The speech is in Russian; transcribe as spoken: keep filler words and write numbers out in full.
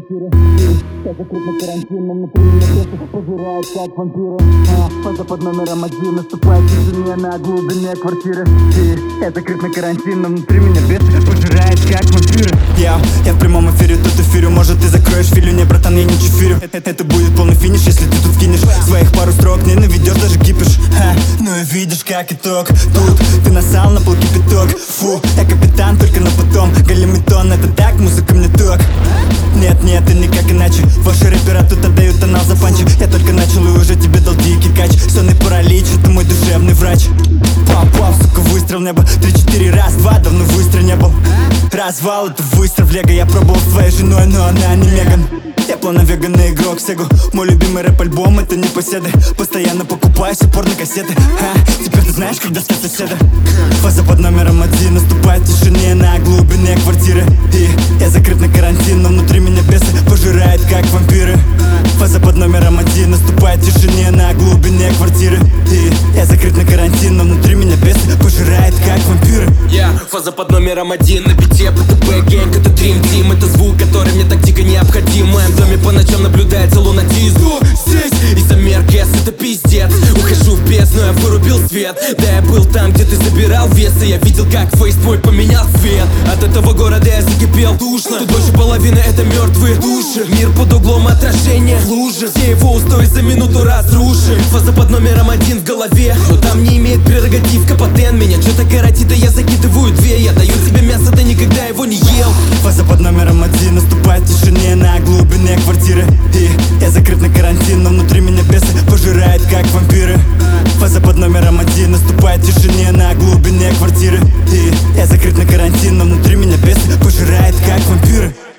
квартиры. Я закрыт на карантин, но внутри меня бесы пожирают как вампиры. а, Фаза под номером один, наступает тишине на глубине квартиры. Я закрыт на карантин, но внутри меня бесы пожирают как вампиры. Я, я в прямом эфире, тут эфирю. Может ты закроешь филю, не, братан, я не чефирю. Это, это будет полный финиш, если ты тут кинешь своих пару строк, не наведешь, даже кипиш. Ха, ну и видишь, как итог. Тут ты насал на пол кипяток. Фу, я капитан, только на потом. Галимитон, это так, музыка мне ток. Нет, нет, и никак иначе. Ваши рэпера тут отдают тонал за панчи. Я только начал и уже тебе дал дикий кач. Сонный паралич, это мой душевный врач. Пап-пап, сука, выстрел в небо. Три-четыре, раз, два, давно выстрел не был. Развал, это выстрел в лего. Я пробовал с твоей женой, но она не Меган. Я плановеганный игрок Сегу. Мой любимый рэп-альбом, это не поседы. Постоянно покупаю все порно-кассеты. Ха, теперь ты знаешь, когда спят соседа. Фаза под номером один, наступает тишине на глубине квартиры. И я закрыт на карантин, но внутри меня бесы пожирают как вампиры. Фаза под номером один, наступает тишине на глубине квартиры. И я закрыт на карантин, но внутри меня бесы пожирают как вампиры. Я yeah, фаза под номером один на бите ПТП гэнг, это Dream Team. Это звук, который мне так дико необходим. В моем доме по ночам наблюдается лунатизм. Здесь из-за меркес, это пиздец. Ухожу в бездну, я вырубил свет. Да, я был там, где ты забирал вес, и я видел, как фейс твой поменял цвет. От этого города я закипел душно. Тут больше половины это мертвые души. Мир под углом отражения в луже. Все его устои за минуту разрушим. Фаза под номером один в голове, но там не имеет прерогатив Капотен. Меня что-то коротит, а я закидываю две. Я даю тебе мясо, ты никогда его не ел. Фаза под номером один, наступает тишине на глубине квартиры. И я закрыт на карантин, но внутри меня бесы пожирают как вампиры. Фаза под номером один, наступает тишине на глубине квартиры. И я закрыт на карантин, но внутри меня бесы пожирают как вампиры.